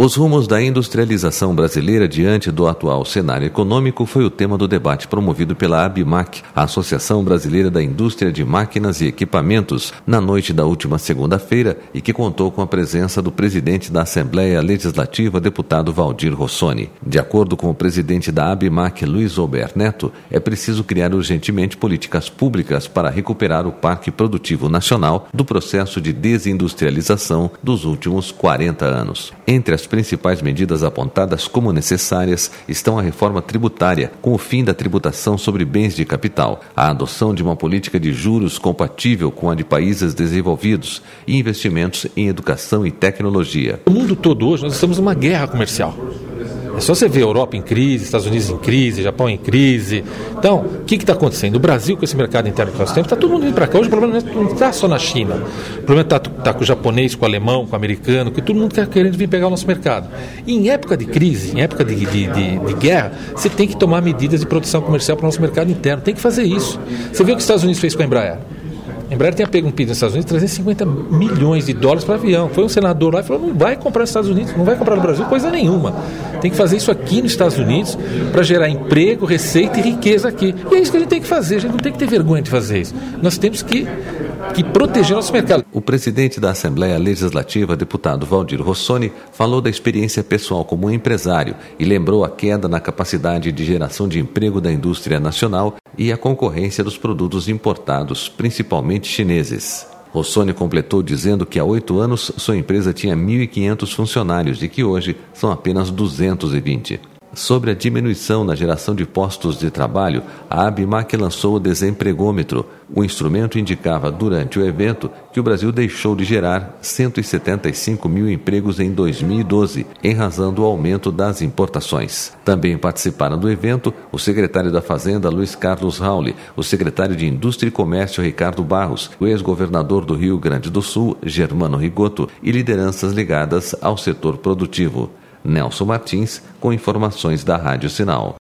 Os rumos da industrialização brasileira diante do atual cenário econômico foi o tema do debate promovido pela ABIMAQ, a Associação Brasileira da Indústria de Máquinas e Equipamentos, na noite da última segunda-feira e que contou com a presença do presidente da Assembleia Legislativa, deputado Valdir Rossoni. De acordo com o presidente da ABIMAQ, Luiz Albert Neto, é preciso criar urgentemente políticas públicas para recuperar o parque produtivo nacional do processo de desindustrialização dos últimos 40 anos. Entre as principais medidas apontadas como necessárias estão a reforma tributária, com o fim da tributação sobre bens de capital, a adoção de uma política de juros compatível com a de países desenvolvidos e investimentos em educação e tecnologia. No mundo todo hoje nós estamos numa guerra comercial. É só você ver a Europa em crise, Estados Unidos em crise, Japão em crise. Então, o que está acontecendo? O Brasil, com esse mercado interno que nós temos, está todo mundo indo para cá. Hoje o problema não está só na China. O problema está com o japonês, com o alemão, com o americano, que todo mundo está querendo vir pegar o nosso mercado. E em época de crise, em época de guerra, você tem que tomar medidas de produção comercial para o nosso mercado interno. Tem que fazer isso. Você viu o que os Estados Unidos fez com a Embraer? A Embraer tinha pego um pedido nos Estados Unidos de 350 milhões de dólares para avião. Foi um senador lá e falou, não vai comprar nos Estados Unidos, não vai comprar no Brasil, coisa nenhuma. Tem que fazer isso aqui nos Estados Unidos para gerar emprego, receita e riqueza aqui. E é isso que a gente tem que fazer, a gente não tem que ter vergonha de fazer isso. Nós temos que proteger nosso mercado. O presidente da Assembleia Legislativa, deputado Valdir Rossoni, falou da experiência pessoal como empresário e lembrou a queda na capacidade de geração de emprego da indústria nacional e a concorrência dos produtos importados, principalmente chineses. Rossoni completou dizendo que há 8 anos sua empresa tinha 1.500 funcionários e que hoje são apenas 220. Sobre a diminuição na geração de postos de trabalho, a ABIMAQ lançou o Desempregômetro. O instrumento indicava durante o evento que o Brasil deixou de gerar 175 mil empregos em 2012, em razão do aumento das importações. Também participaram do evento o secretário da Fazenda, Luiz Carlos Rauli, o secretário de Indústria e Comércio, Ricardo Barros, o ex-governador do Rio Grande do Sul, Germano Rigoto, e lideranças ligadas ao setor produtivo. Nelson Martins, com informações da Rádio Sinal.